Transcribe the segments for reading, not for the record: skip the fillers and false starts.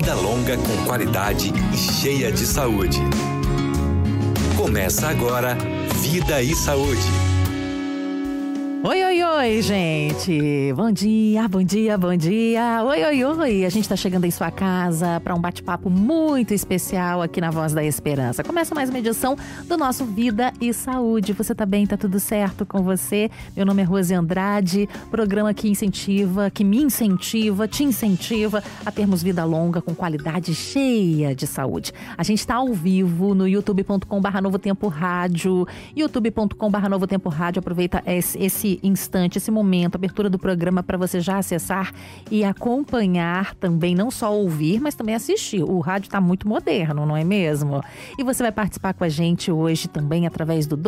vida longa com qualidade e cheia de saúde. Começa agora Vida e Saúde. Oi, oi, oi, gente! Bom dia, bom dia, bom dia! Oi, oi, oi! A gente tá chegando em sua casa para um bate-papo muito especial aqui na Voz da Esperança. Começa mais uma edição do nosso Vida e Saúde. Você tá bem? Tá tudo certo com você? Meu nome é Rose Andrade, programa que incentiva, que me incentiva, te incentiva a termos vida longa com qualidade cheia de saúde. A gente tá ao vivo no youtube.com/Novo Tempo Rádio, youtube.com/Novo Tempo Rádio. Aproveita esse instante, esse momento, abertura do programa para você já acessar e acompanhar também, não só ouvir, mas também assistir. O rádio está muito moderno, não é mesmo? E você vai participar com a gente hoje também através do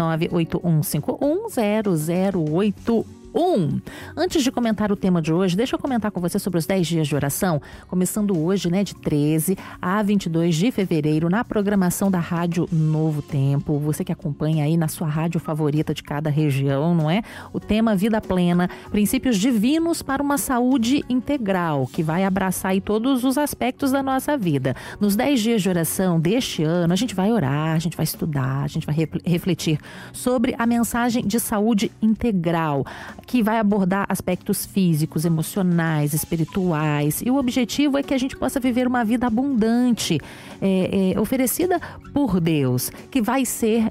12981510081. Antes de comentar o tema de hoje, deixa eu comentar com você sobre os 10 dias de oração, começando hoje, de 13 a 22 de fevereiro, na programação da Rádio Novo Tempo. Você que acompanha aí na sua rádio favorita de cada região, não é? O tema Vida Plena, princípios divinos para uma saúde integral, que vai abraçar aí todos os aspectos da nossa vida. Nos 10 dias de oração deste ano, a gente vai orar, a gente vai estudar, a gente vai refletir sobre a mensagem de saúde integral, que vai abordar aspectos físicos, emocionais, espirituais. E o objetivo é que a gente possa viver uma vida abundante, oferecida por Deus, que vai ser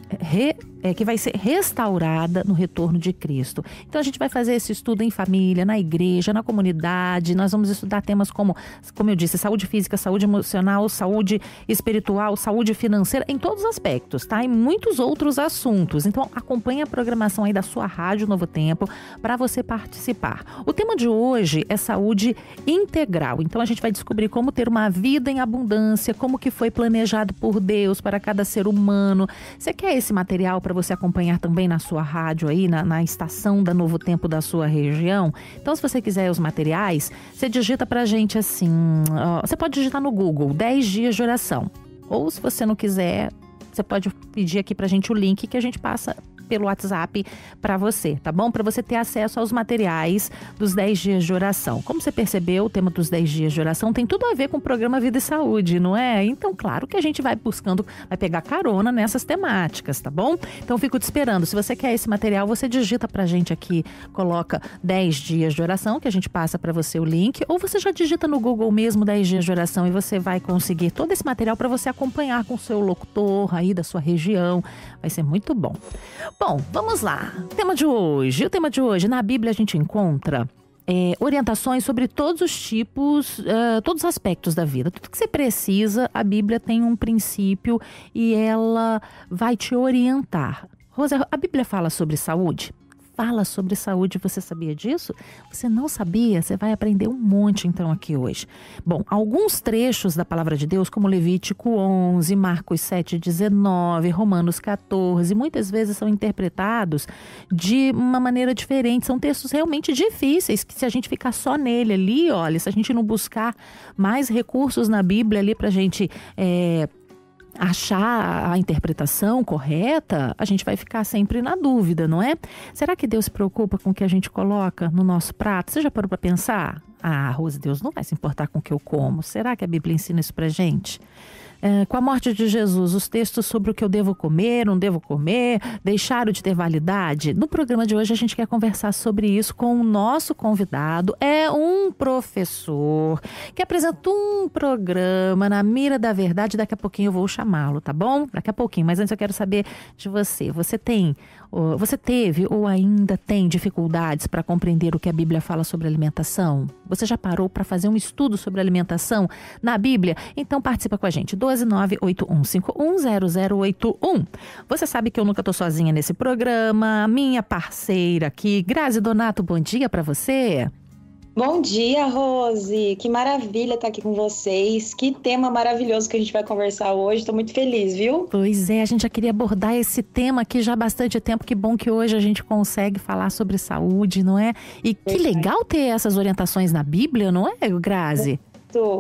restaurada no retorno de Cristo. Então a gente vai fazer esse estudo em família, na igreja, na comunidade. Nós vamos estudar temas como eu disse, saúde física, saúde emocional, saúde espiritual, saúde financeira, em todos os aspectos, tá? E muitos outros assuntos. Então acompanhe a programação aí da sua Rádio Novo Tempo para você participar. O tema de hoje é saúde integral. Então a gente vai descobrir como ter uma vida em abundância, como que foi planejado por Deus para cada ser humano. Você quer esse material para você acompanhar também na sua rádio aí, na estação da Novo Tempo da sua região? Então, se você quiser os materiais, você digita pra gente assim, você pode digitar no Google 10 dias de oração. Ou se você não quiser, você pode pedir aqui pra gente o link que a gente passa pelo WhatsApp para você, tá bom? Para você ter acesso aos materiais dos 10 dias de oração. Como você percebeu, o tema dos 10 dias de oração tem tudo a ver com o programa Vida e Saúde, não é? Então, claro que a gente vai pegar carona nessas temáticas, tá bom? Então, fico te esperando. Se você quer esse material, você digita pra gente aqui, coloca 10 dias de oração, que a gente passa para você o link, ou você já digita no Google mesmo 10 dias de oração e você vai conseguir todo esse material para você acompanhar com o seu locutor aí da sua região. Vai ser muito bom. Bom, vamos lá. O tema de hoje, na Bíblia a gente encontra orientações sobre todos os tipos, todos os aspectos da vida. Tudo que você precisa, a Bíblia tem um princípio e ela vai te orientar. Rosa, a Bíblia fala sobre saúde? Fala sobre saúde, você sabia disso? Você não sabia? Você vai aprender um monte então aqui hoje. Bom, alguns trechos da Palavra de Deus, como Levítico 11, Marcos 7:19, Romanos 14, muitas vezes são interpretados de uma maneira diferente. São textos realmente difíceis, que se a gente ficar só nele ali, olha, se a gente não buscar mais recursos na Bíblia ali pra gente achar a interpretação correta, a gente vai ficar sempre na dúvida, não é? Será que Deus se preocupa com o que a gente coloca no nosso prato? Você já parou para pensar? Rose, Deus não vai se importar com o que eu como. Será que a Bíblia ensina isso pra gente? Com a morte de Jesus, os textos sobre o que eu devo comer, não devo comer, deixaram de ter validade? No programa de hoje a gente quer conversar sobre isso com o nosso convidado. É um professor que apresenta um programa na Mira da Verdade. Daqui a pouquinho eu vou chamá-lo, tá bom? Daqui a pouquinho, mas antes eu quero saber de você. Você teve ou ainda tem dificuldades para compreender o que a Bíblia fala sobre alimentação? Você já parou para fazer um estudo sobre alimentação na Bíblia? Então participa com a gente, 12981510081. Você sabe que eu nunca tô sozinha nesse programa. Minha parceira aqui, Grazi Donato, bom dia para você. Bom dia, Rose. Que maravilha estar aqui com vocês. Que tema maravilhoso que a gente vai conversar hoje. Estou muito feliz, viu? Pois é, a gente já queria abordar esse tema aqui já há bastante tempo. Que bom que hoje a gente consegue falar sobre saúde, não é? E que legal ter essas orientações na Bíblia, não é, Grazi?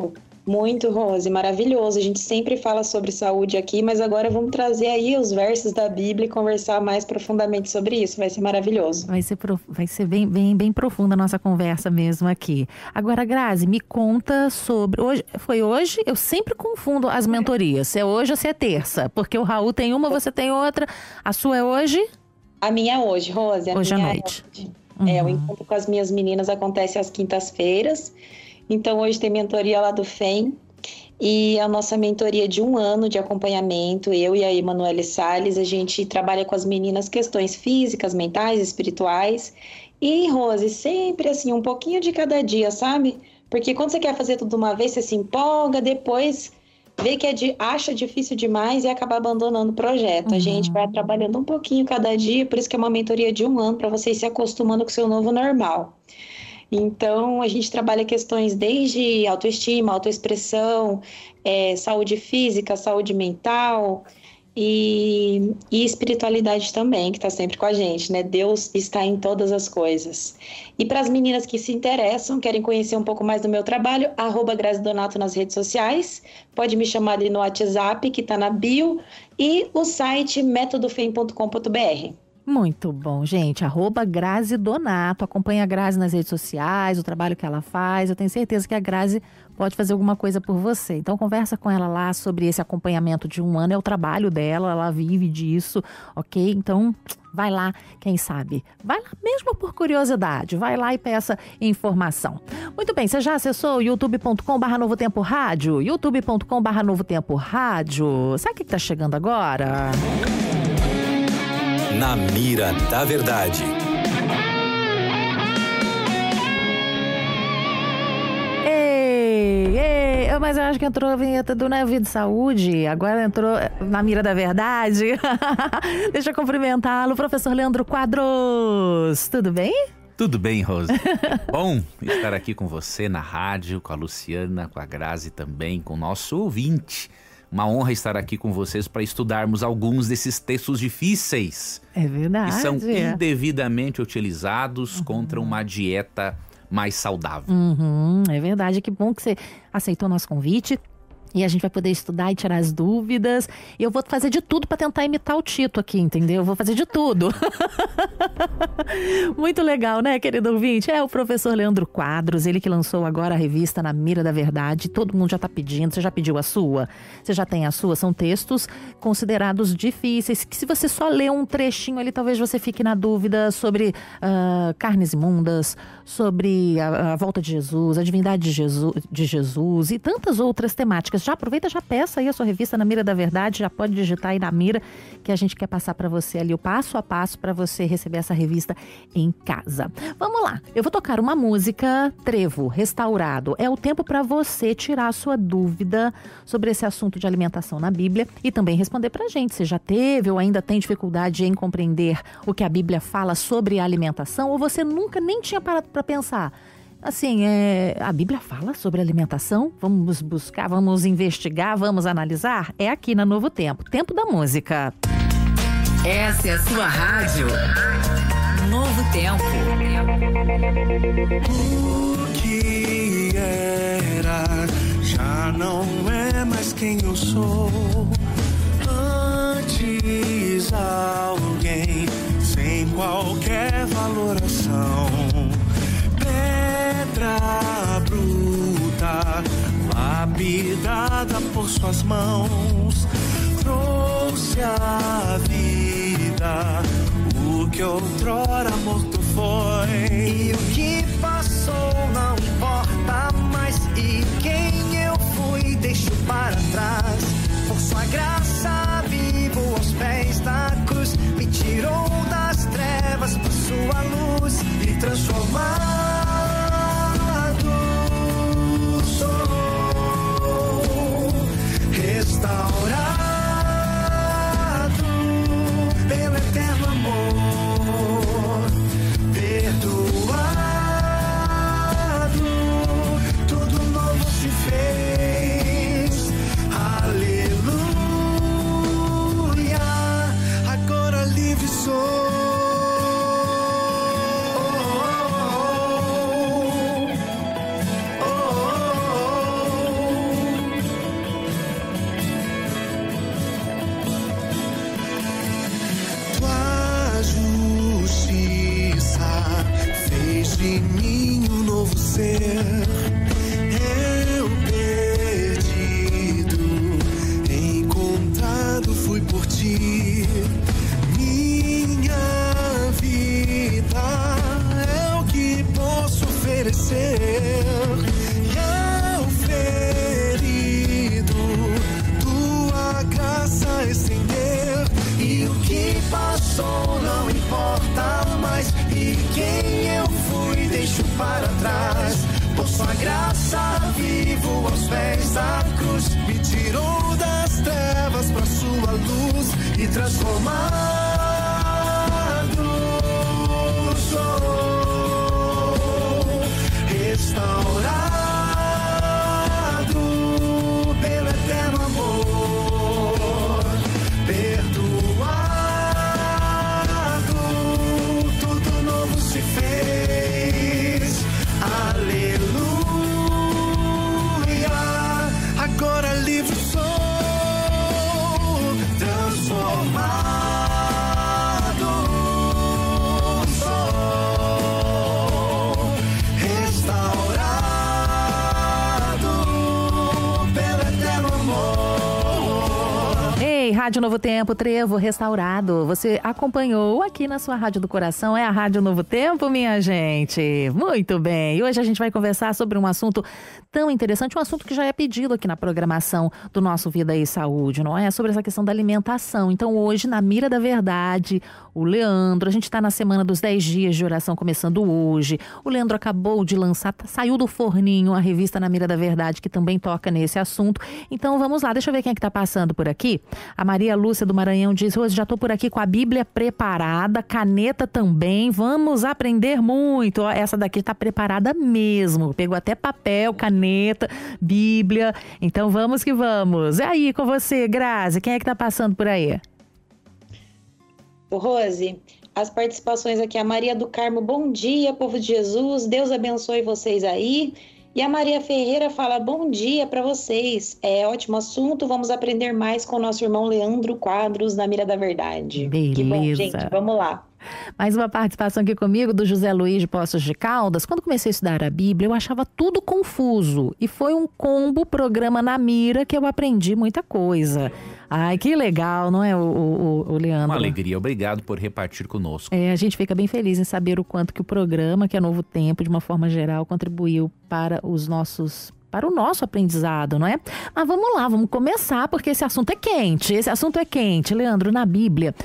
Muito, Rose, maravilhoso. A gente sempre fala sobre saúde aqui, mas agora vamos trazer aí os versos da Bíblia e conversar mais profundamente sobre isso. Vai ser maravilhoso. Vai ser bem profunda a nossa conversa mesmo aqui. Agora, Grazi, me conta sobre... Foi hoje? Eu sempre confundo as mentorias. Se é hoje ou se é terça. Porque o Raul tem uma, você tem outra. A sua é hoje? A minha é hoje, Rose. Hoje à noite. O encontro com as minhas meninas acontece às quintas-feiras. Então, hoje tem mentoria lá do FEM e a nossa mentoria de 1 ano de acompanhamento, eu e a Emanuele Salles, a gente trabalha com as meninas questões físicas, mentais, espirituais e, Rose, sempre assim, um pouquinho de cada dia, sabe? Porque quando você quer fazer tudo de uma vez, você se empolga, depois vê que acha difícil demais e acaba abandonando o projeto. A gente vai trabalhando um pouquinho cada dia, por isso que é uma mentoria de 1 ano, para vocês se acostumando com o seu novo normal. Então, a gente trabalha questões desde autoestima, autoexpressão, saúde física, saúde mental e espiritualidade também, que está sempre com a gente, né? Deus está em todas as coisas. E para as meninas que se interessam, querem conhecer um pouco mais do meu trabalho, @GraziDonato nas redes sociais, pode me chamar ali no WhatsApp, que está na bio, e o site metodofem.com.br. Muito bom, gente. @Grazi Donato. Acompanha a Grazi nas redes sociais, o trabalho que ela faz. Eu tenho certeza que a Grazi pode fazer alguma coisa por você. Então, conversa com ela lá sobre esse acompanhamento de 1 ano. É o trabalho dela, ela vive disso, ok? Então, vai lá, quem sabe. Vai lá mesmo por curiosidade. Vai lá e peça informação. Muito bem, você já acessou youtube.com/Novo Tempo Rádio? youtube.com/Novo Tempo Rádio. Sabe o que está chegando agora? Na Mira da Verdade. Mas eu acho que entrou a vinheta do Na Vida e Saúde. Agora entrou na Mira da Verdade. Deixa eu cumprimentá-lo, professor Leandro Quadros. Tudo bem? Tudo bem, Rose. Bom estar aqui com você na rádio, com a Luciana, com a Grazi também, com o nosso ouvinte. Uma honra estar aqui com vocês para estudarmos alguns desses textos difíceis. É verdade. Que são indevidamente utilizados contra uma dieta mais saudável. É verdade. Que bom que você aceitou o nosso convite. E a gente vai poder estudar e tirar as dúvidas. E eu vou fazer de tudo para tentar imitar o Tito aqui, entendeu? Eu vou fazer de tudo. Muito legal, né, querido ouvinte? É o professor Leandro Quadros, ele que lançou agora a revista Na Mira da Verdade. Todo mundo já tá pedindo. Você já pediu a sua? Você já tem a sua? São textos considerados difíceis, que se você só ler um trechinho ali, talvez você fique na dúvida sobre carnes imundas, sobre a volta de Jesus, a divindade de Jesus e tantas outras temáticas. Já aproveita, já peça aí a sua revista Na Mira da Verdade, já pode digitar aí Na Mira, que a gente quer passar para você ali o passo a passo para você receber essa revista em casa. Vamos lá, eu vou tocar uma música, Trevo, Restaurado. É o tempo para você tirar a sua dúvida sobre esse assunto de alimentação na Bíblia e também responder pra gente se já teve ou ainda tem dificuldade em compreender o que a Bíblia fala sobre a alimentação ou você nunca nem tinha parado para pensar. Assim, a Bíblia fala sobre alimentação? Vamos buscar, vamos investigar, vamos analisar? É aqui na Novo Tempo, Tempo da Música. Essa é a sua rádio. Novo Tempo. O que era já não é mais quem eu sou. Antes alguém sem qualquer valoração. Pedra bruta, lapidada por suas mãos, trouxe à vida o que outrora morto foi. E o que passou não importa mais, e quem eu fui deixo para trás. Por sua graça vivo aos pés da cruz, me tirou das trevas para sua luz e transformar. Restaurado pelo eterno amor, perdoado E ao ferido, tua graça estender. E o que passou não importa mais, e quem eu fui deixo para trás. Por sua graça vivo aos pés da cruz, me tirou das trevas pra sua luz e transformado sou, restaurado pelo eterno amor, perdoado, tudo novo se fez. Aleluia, agora livre sou, transformado sou, restaurado pelo eterno amor. Ei, Rádio Novo Tempo, Trevo Restaurado. Você acompanhou aqui na sua Rádio do Coração. É a Rádio Novo Tempo, minha gente. Muito bem. E hoje a gente vai conversar sobre um assunto tão interessante, um assunto que já é pedido aqui na programação do nosso Vida e Saúde, não é? Sobre essa questão da alimentação. Então hoje, na Mira da Verdade, o Leandro, a gente está na semana dos 10 dias de oração começando hoje. O Leandro acabou de lançar, saiu do forninho a revista Na Mira da Verdade, que também toca nesse assunto. Então vamos lá, deixa eu ver quem é que está passando por aqui. A Maria Lúcia do Maranhão diz: Rose, já estou por aqui com a Bíblia preparada, caneta também, vamos aprender muito. Ó, essa daqui está preparada mesmo, pegou até papel, caneta, Bíblia. Então vamos que vamos. É aí com você, Grazi, quem é que está passando por aí? Rose, as participações aqui, a Maria do Carmo, bom dia, povo de Jesus, Deus abençoe vocês aí. E a Maria Ferreira fala, bom dia para vocês, é ótimo assunto, vamos aprender mais com o nosso irmão Leandro Quadros, na Mira da Verdade. Beleza. Que bom, gente, vamos lá. Mais uma participação aqui comigo do José Luiz de Poços de Caldas. Quando comecei a estudar a Bíblia, eu achava tudo confuso. E foi um combo programa Na Mira que eu aprendi muita coisa. Ai, que legal, não é, o Leandro? Uma alegria, obrigado por repartir conosco. A gente fica bem feliz em saber o quanto que o programa, que é Novo Tempo, de uma forma geral, contribuiu para o nosso aprendizado, não é? Mas vamos lá, vamos começar, porque esse assunto é quente. Leandro, na Bíblia,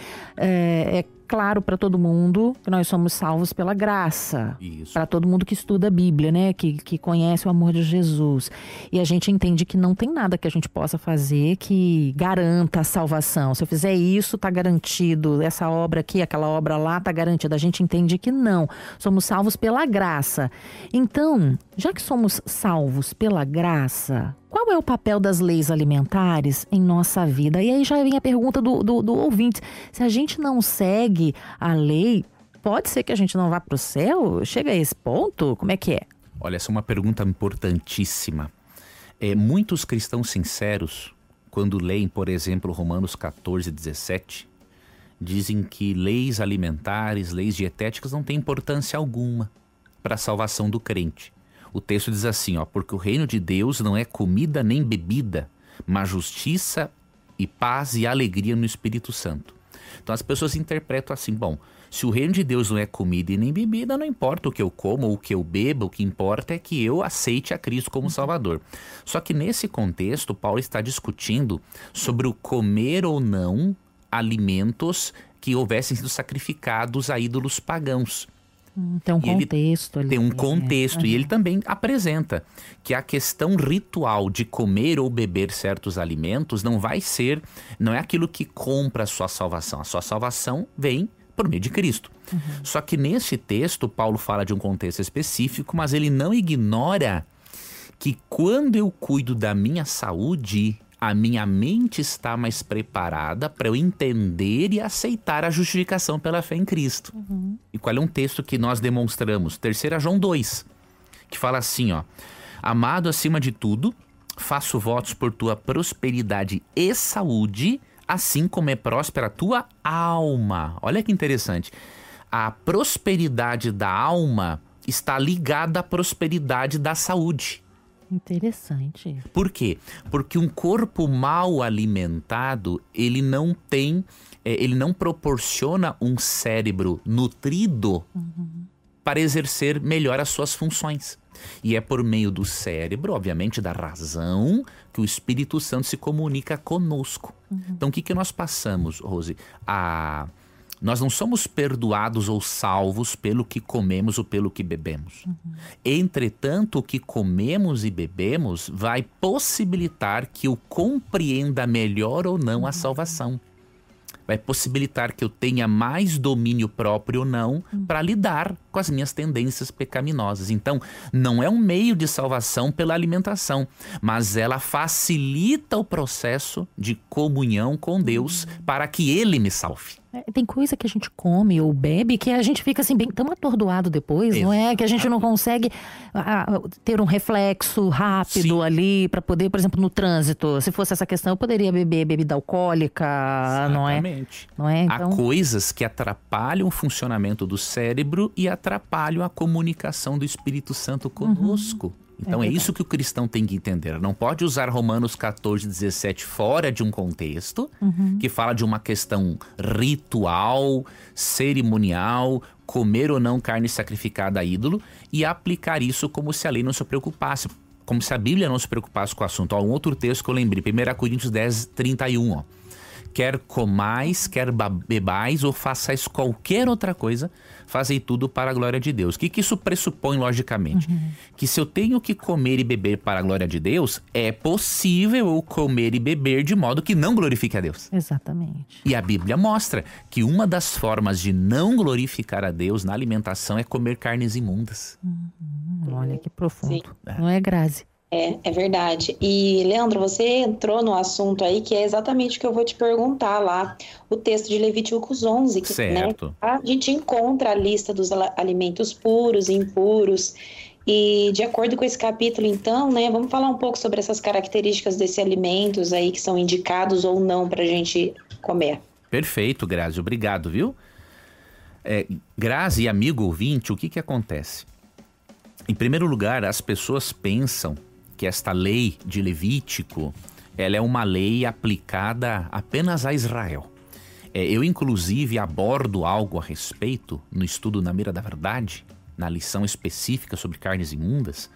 é claro para todo mundo que nós somos salvos pela graça. Isso. Para todo mundo que estuda a Bíblia, né? Que conhece o amor de Jesus. E a gente entende que não tem nada que a gente possa fazer que garanta a salvação. Se eu fizer isso, tá garantido. Essa obra aqui, aquela obra lá, tá garantida. A gente entende que não. Somos salvos pela graça. Então, já que somos salvos pela graça, qual é o papel das leis alimentares em nossa vida? E aí já vem a pergunta do ouvinte. Se a gente não segue a lei, pode ser que a gente não vá para o céu? Chega a esse ponto? Como é que é? Olha, essa é uma pergunta importantíssima. Muitos cristãos sinceros, quando leem, por exemplo, Romanos 14, 17, dizem que leis alimentares, leis dietéticas não têm importância alguma para a salvação do crente. O texto diz assim, porque o reino de Deus não é comida nem bebida, mas justiça e paz e alegria no Espírito Santo. Então as pessoas interpretam assim, se o reino de Deus não é comida e nem bebida, não importa o que eu como ou o que eu beba, o que importa é que eu aceite a Cristo como Salvador. Só que nesse contexto, Paulo está discutindo sobre o comer ou não alimentos que houvessem sido sacrificados a ídolos pagãos. Tem um contexto ali. Tem um contexto, e ele também apresenta que a questão ritual de comer ou beber certos alimentos não é aquilo que compra a sua salvação. A sua salvação vem por meio de Cristo. Só que nesse texto, Paulo fala de um contexto específico, mas ele não ignora que quando eu cuido da minha saúde, a minha mente está mais preparada para eu entender e aceitar a justificação pela fé em Cristo. E qual é um texto que nós demonstramos? 3 João 2, que fala assim, amado acima de tudo, faço votos por tua prosperidade e saúde, assim como é próspera a tua alma. Olha que interessante. A prosperidade da alma está ligada à prosperidade da saúde. Interessante. Por quê? Porque um corpo mal alimentado, ele não proporciona um cérebro nutrido para exercer melhor as suas funções. E é por meio do cérebro, obviamente da razão, que o Espírito Santo se comunica conosco. Então o que nós passamos, Rose? Nós não somos perdoados ou salvos pelo que comemos ou pelo que bebemos. Entretanto, o que comemos e bebemos vai possibilitar que eu compreenda melhor ou não a salvação. Vai possibilitar que eu tenha mais domínio próprio ou não para lidar com as minhas tendências pecaminosas. Então, não é um meio de salvação pela alimentação, mas ela facilita o processo de comunhão com Deus para que Ele me salve. Tem coisa que a gente come ou bebe que a gente fica assim bem tão atordoado depois, não é? Que a gente não consegue ter um reflexo rápido ali para poder, por exemplo, no trânsito. Se fosse essa questão, eu poderia beber bebida alcoólica, Exatamente. não é? Então... Há coisas que atrapalham o funcionamento do cérebro e atrapalham a comunicação do Espírito Santo conosco. Então é isso que o cristão tem que entender. Não pode usar Romanos 14:17 fora de um contexto que fala de uma questão ritual, cerimonial, comer ou não carne sacrificada a ídolo, e aplicar isso como se a lei não se preocupasse, como se a Bíblia não se preocupasse com o assunto. Um outro texto que eu lembrei, 1 Coríntios 10:31, quer comais, quer bebais ou façais qualquer outra coisa, fazei tudo para a glória de Deus. O que isso pressupõe logicamente? Que se eu tenho que comer e beber para a glória de Deus, é possível eu comer e beber de modo que não glorifique a Deus. Exatamente. E a Bíblia mostra que uma das formas de não glorificar a Deus na alimentação é comer carnes imundas. Olha que profundo. Não é, Grazi? É verdade. E, Leandro, você entrou no assunto aí que é exatamente o que eu vou te perguntar lá. O texto de Levíticos 11, que, certo. Né, a gente encontra a lista dos alimentos puros e impuros. E, de acordo com esse capítulo, então, né, vamos falar um pouco sobre essas características desses alimentos aí que são indicados ou não para a gente comer. Perfeito, Grazi. Obrigado, viu? Grazi e amigo ouvinte, o que acontece? Em primeiro lugar, as pessoas pensam que esta lei de Levítico, ela é uma lei aplicada apenas a Israel. Eu, inclusive, abordo algo a respeito no estudo Na Mira da Verdade, na lição específica sobre carnes imundas,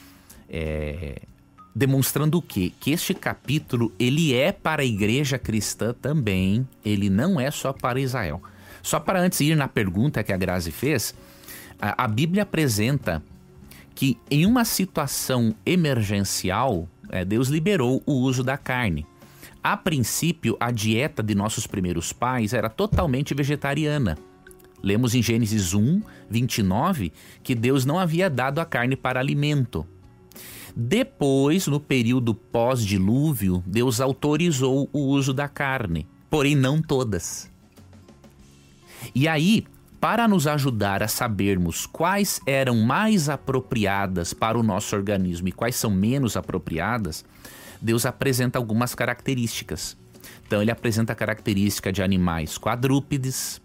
demonstrando o quê? Que este capítulo, ele é para a igreja cristã também, ele não é só para Israel. Só para antes ir na pergunta que a Grazi fez, a Bíblia apresenta que em uma situação emergencial, Deus liberou o uso da carne. A princípio, a dieta de nossos primeiros pais era totalmente vegetariana. Lemos em Gênesis 1:29 que Deus não havia dado a carne para alimento. Depois, no período pós-dilúvio, Deus autorizou o uso da carne, porém não todas. E aí, para nos ajudar a sabermos quais eram mais apropriadas para o nosso organismo e quais são menos apropriadas, Deus apresenta algumas características. Então ele apresenta a característica de animais quadrúpedes,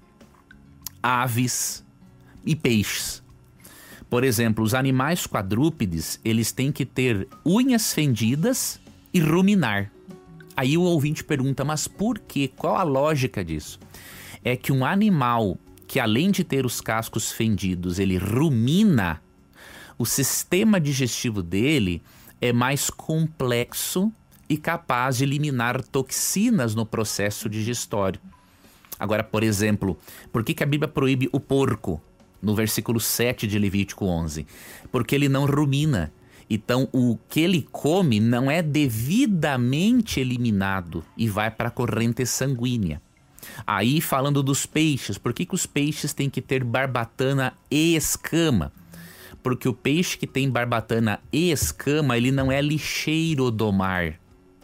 aves e peixes. Por exemplo, os animais quadrúpedes, eles têm que ter unhas fendidas e ruminar. Aí o ouvinte pergunta, mas por quê? Qual a lógica disso? É que um animal que além de ter os cascos fendidos, ele rumina, o sistema digestivo dele é mais complexo e capaz de eliminar toxinas no processo digestório. Agora, por exemplo, por que a Bíblia proíbe o porco? No versículo 7 de Levítico 11. Porque ele não rumina. Então, o que ele come não é devidamente eliminado e vai para a corrente sanguínea. Aí, falando dos peixes, por que os peixes têm que ter barbatana e escama? Porque o peixe que tem barbatana e escama, ele não é lixeiro do mar.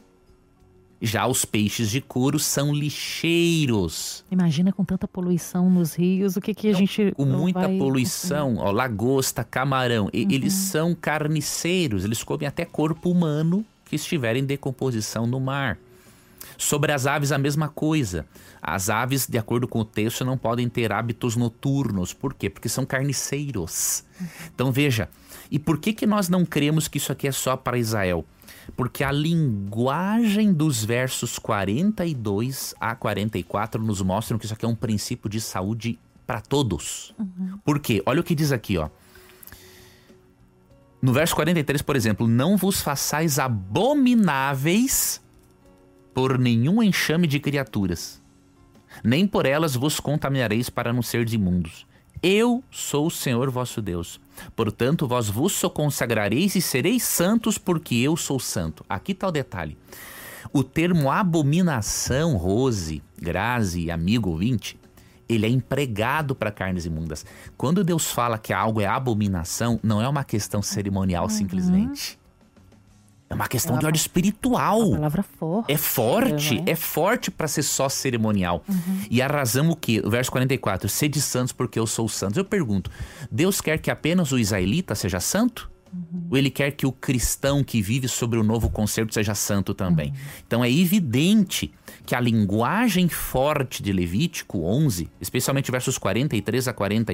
Já os peixes de couro são lixeiros. Imagina com tanta poluição nos rios, o que a gente... Com muita poluição, lagosta, camarão, eles são carniceiros, eles comem até corpo humano que estiver em decomposição no mar. Sobre as aves, a mesma coisa. As aves, de acordo com o texto, não podem ter hábitos noturnos. Por quê? Porque são carniceiros. Então veja, e por que nós não cremos que isso aqui é só para Israel? Porque a linguagem dos versos 42 a 44 nos mostram que isso aqui é um princípio de saúde para todos. Por quê? Olha o que diz aqui, ó. No verso 43, por exemplo, não vos façais abomináveis por nenhum enxame de criaturas, nem por elas vos contaminareis para não seres imundos. Eu sou o Senhor vosso Deus. Portanto, vos consagrareis e sereis santos, porque eu sou santo. Aqui está o detalhe. O termo abominação, Rose, Grazi e amigo ouvinte, ele é empregado para carnes imundas. Quando Deus fala que algo é abominação, não é uma questão cerimonial simplesmente. É uma questão de ordem espiritual. Uma palavra forte. É forte para ser só cerimonial. E a razão o quê? O verso 44, sede santos porque eu sou santo. Eu pergunto, Deus quer que apenas o israelita seja santo? Ou ele quer que o cristão que vive sobre o novo concerto seja santo também? Então é evidente que a linguagem forte de Levítico 11, especialmente versos 43 a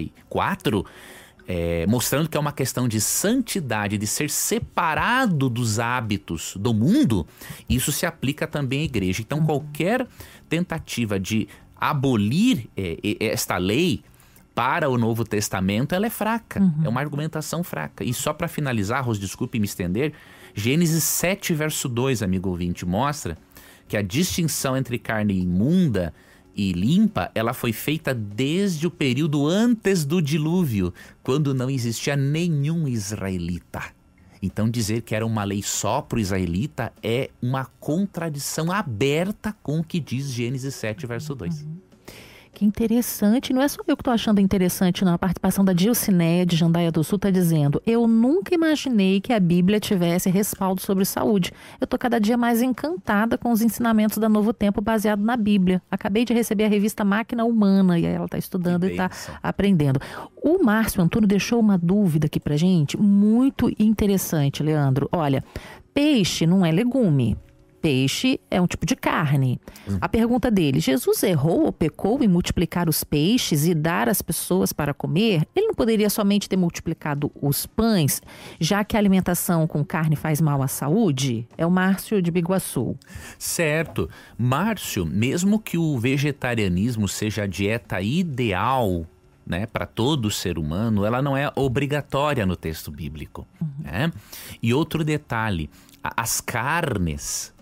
44, mostrando que é uma questão de santidade, de ser separado dos hábitos do mundo, isso se aplica também à igreja. Então qualquer tentativa de abolir esta lei para o Novo Testamento, ela é fraca. É uma argumentação fraca. E só para finalizar, Rose, desculpe me estender, Gênesis 7, verso 2, amigo ouvinte, mostra que a distinção entre carne imunda e limpa, ela foi feita desde o período antes do dilúvio, quando não existia nenhum israelita. Então dizer que era uma lei só para o israelita é uma contradição aberta com o que diz Gênesis 7, verso 2. Que interessante, não é só eu que estou achando interessante, não. A participação da Dilciné de Jandaia do Sul está dizendo: eu nunca imaginei que a Bíblia tivesse respaldo sobre saúde. Eu estou cada dia mais encantada com os ensinamentos da Novo Tempo baseado na Bíblia. Acabei de receber a revista Máquina Humana e aí ela está estudando e está aprendendo. O Márcio Antônio deixou uma dúvida aqui pra gente, muito interessante, Leandro. Olha, peixe não é legume. Peixe é um tipo de carne. A pergunta dele: Jesus errou ou pecou em multiplicar os peixes e dar às pessoas para comer? Ele não poderia somente ter multiplicado os pães, já que a alimentação com carne faz mal à saúde? É o Márcio de Biguaçu. Certo. Márcio, mesmo que o vegetarianismo seja a dieta ideal, né, para todo ser humano, ela não é obrigatória no texto bíblico. Né? E outro detalhe, as carnes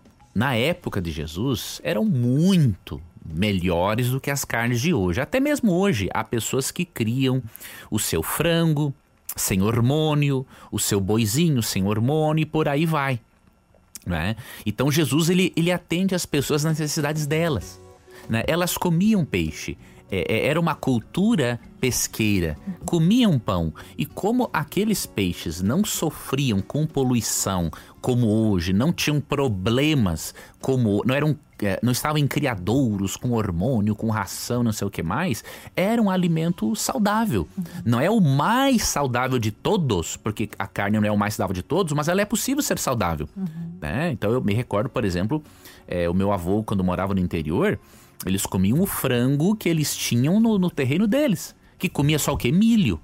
na época de Jesus eram muito melhores do que as carnes de hoje. Até mesmo hoje há pessoas que criam o seu frango sem hormônio, o seu boizinho sem hormônio e por aí vai. Né? Então Jesus ele atende as pessoas nas necessidades delas. Né? Elas comiam peixe. Era uma cultura pesqueira, comiam pão. E como aqueles peixes não sofriam com poluição como hoje, não tinham problemas, como não estavam em criadouros com hormônio, com ração, não sei o que mais, era um alimento saudável. Não é o mais saudável de todos, porque a carne não é o mais saudável de todos, mas ela é possível ser saudável. Né? Então eu me recordo, por exemplo, o meu avô, quando morava no interior, eles comiam o frango que eles tinham no terreno deles. Que comia só o quê? Milho.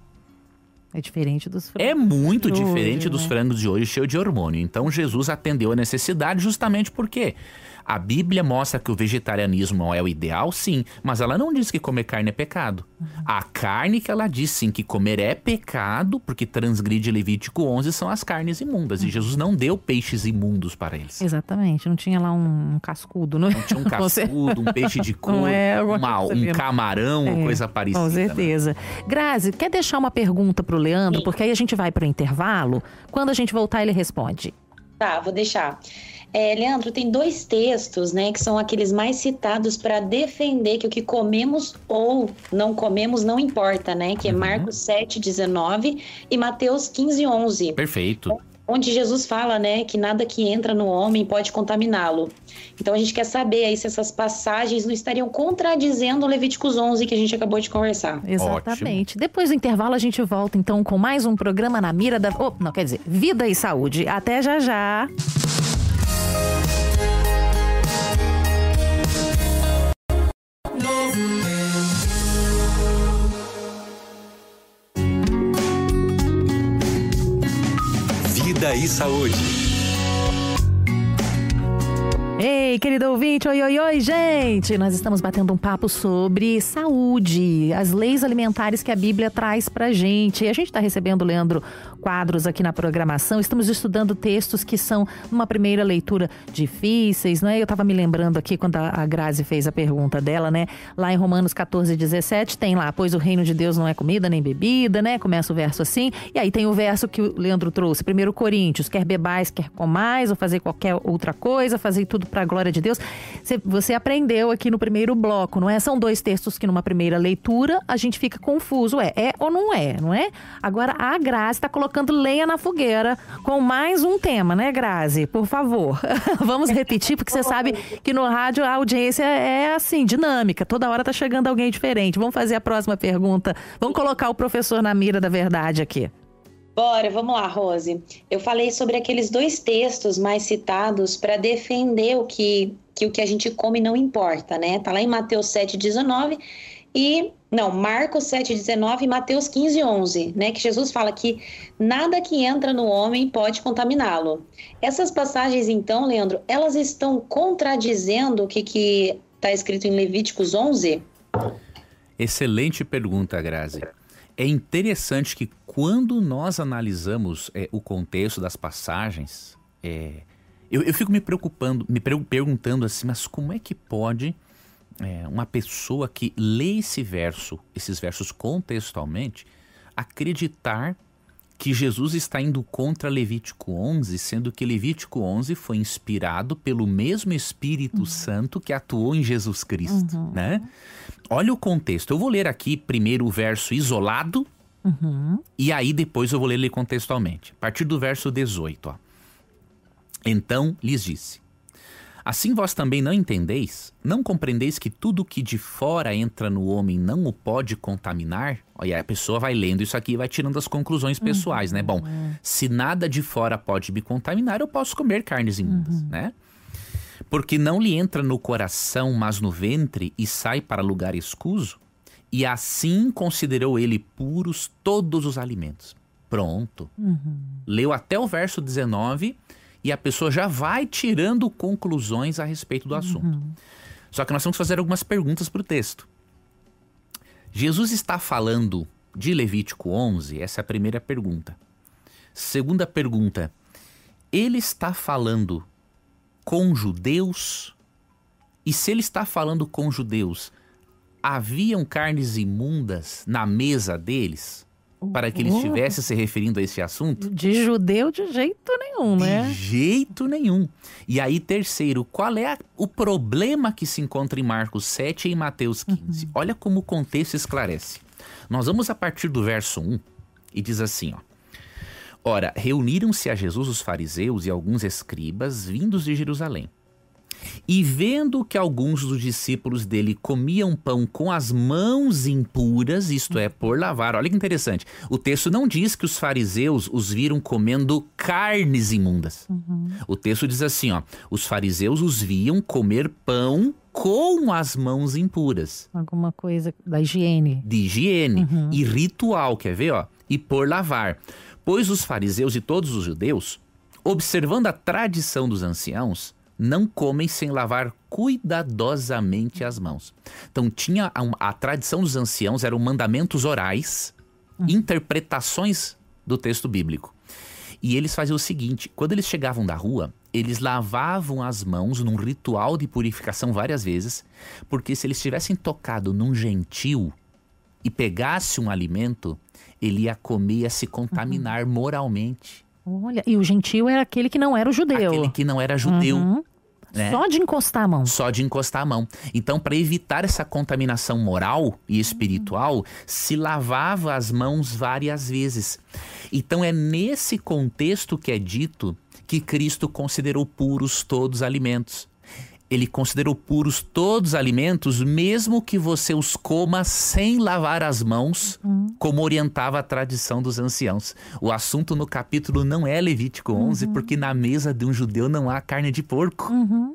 É diferente dos frangos. É muito de diferente hoje, dos né? frangos de hoje, cheio de hormônio. Então Jesus atendeu a necessidade justamente porque a Bíblia mostra que o vegetarianismo não é o ideal, sim, mas ela não diz que comer carne é pecado. A carne que ela diz, sim, que comer é pecado, porque transgride Levítico 11, são as carnes imundas. E Jesus não deu peixes imundos para eles. Exatamente, não tinha lá um cascudo, não, Não tinha um cascudo, um peixe de cor, um camarão, coisa parecida. Com certeza. Né? Grazi, quer deixar uma pergunta pro Leandro? Porque aí a gente vai pro intervalo. Quando a gente voltar, ele responde. Tá, vou deixar. Leandro, tem 2 textos, né, que são aqueles mais citados para defender que o que comemos ou não comemos não importa, né? Que é Marcos 7,19 e Mateus 15,11. Perfeito. Onde Jesus fala, né, que nada que entra no homem pode contaminá-lo. Então a gente quer saber aí se essas passagens não estariam contradizendo o Levíticos 11 que a gente acabou de conversar. Exatamente. Ótimo. Depois do intervalo a gente volta então com mais um programa na mira da... Vida e Saúde. Até já já. Vida e Saúde. Ei, querido ouvinte, oi, gente! Nós estamos batendo um papo sobre saúde, as leis alimentares que a Bíblia traz pra gente. E a gente tá recebendo, Leandro, quadros aqui na programação. Estamos estudando textos que são, numa primeira leitura, difíceis, né? Eu estava me lembrando aqui quando a Grazi fez a pergunta dela, né? Lá em Romanos 14:17 tem lá, pois o reino de Deus não é comida nem bebida, né? Começa o verso assim. E aí tem o verso que o Leandro trouxe, 1 Coríntios, quer bebais, quer comais, ou fazer qualquer outra coisa, fazer tudo para a glória de Deus. Você aprendeu aqui no primeiro bloco, não é? São dois textos que numa primeira leitura a gente fica confuso, é ou não é, não é? Agora a Grazi está colocando lenha na fogueira com mais um tema, né, Grazi? Por favor, vamos repetir, porque você sabe que no rádio a audiência é assim, dinâmica, toda hora tá chegando alguém diferente. Vamos fazer a próxima pergunta, vamos colocar o professor na mira da verdade aqui. Bora, vamos lá, Rose. Eu falei sobre aqueles dois textos mais citados para defender o que a gente come não importa, né? Tá lá em Mateus 7:19 Marcos 7:19 e Mateus 15:11, né? Que Jesus fala que nada que entra no homem pode contaminá-lo. Essas passagens, então, Leandro, elas estão contradizendo o que está escrito em Levíticos 11? Excelente pergunta, Grazi. É interessante que quando nós analisamos o contexto das passagens, eu fico me perguntando assim, mas como é que pode uma pessoa que lê esses versos contextualmente, acreditar que Jesus está indo contra Levítico 11, sendo que Levítico 11 foi inspirado pelo mesmo Espírito Santo que atuou em Jesus Cristo, né? Olha o contexto. Eu vou ler aqui primeiro o verso isolado e aí depois eu vou ler ele contextualmente. A partir do verso 18, ó. Então lhes disse: assim vós também não entendeis? Não compreendeis que tudo que de fora entra no homem não o pode contaminar? E a pessoa vai lendo isso aqui e vai tirando as conclusões pessoais, né? Bom, se nada de fora pode me contaminar, eu posso comer carnes imundas, né? Porque não lhe entra no coração, mas no ventre, e sai para lugar escuso? E assim considerou ele puros todos os alimentos. Pronto. Leu até o verso 19... e a pessoa já vai tirando conclusões a respeito do assunto. Só que nós temos que fazer algumas perguntas para o texto. Jesus está falando de Levítico 11? Essa é a primeira pergunta. Segunda pergunta, ele está falando com judeus? E se ele está falando com judeus, haviam carnes imundas na mesa deles? Para que ele estivesse se referindo a esse assunto? De judeu de jeito nenhum, né? De jeito nenhum. E aí, terceiro, qual é o problema que se encontra em Marcos 7 e em Mateus 15? Olha como o contexto esclarece. Nós vamos a partir do verso 1 e diz assim, ó. Ora, reuniram-se a Jesus os fariseus e alguns escribas vindos de Jerusalém. E vendo que alguns dos discípulos dele comiam pão com as mãos impuras, isto é, por lavar. Olha que interessante. O texto não diz que os fariseus os viram comendo carnes imundas. O texto diz assim, ó. Os fariseus os viam comer pão com as mãos impuras. Alguma coisa da higiene. De higiene e ritual, quer ver, ó? E por lavar. Pois os fariseus e todos os judeus, observando a tradição dos anciãos, não comem sem lavar cuidadosamente as mãos. Então tinha a tradição dos anciãos, eram mandamentos orais, interpretações do texto bíblico. E eles faziam o seguinte, quando eles chegavam da rua, eles lavavam as mãos num ritual de purificação várias vezes, porque se eles tivessem tocado num gentil e pegasse um alimento, ele ia comer e ia se contaminar moralmente. Olha, e o gentil era aquele que não era o judeu. Aquele que não era judeu. Né? Só de encostar a mão. Só de encostar a mão. Então, para evitar essa contaminação moral e espiritual, se lavava as mãos várias vezes. Então, é nesse contexto que é dito que Cristo considerou puros todos os alimentos. Ele considerou puros todos os alimentos, mesmo que você os coma sem lavar as mãos, como orientava a tradição dos anciãos. O assunto no capítulo não é Levítico 11, porque na mesa de um judeu não há carne de porco.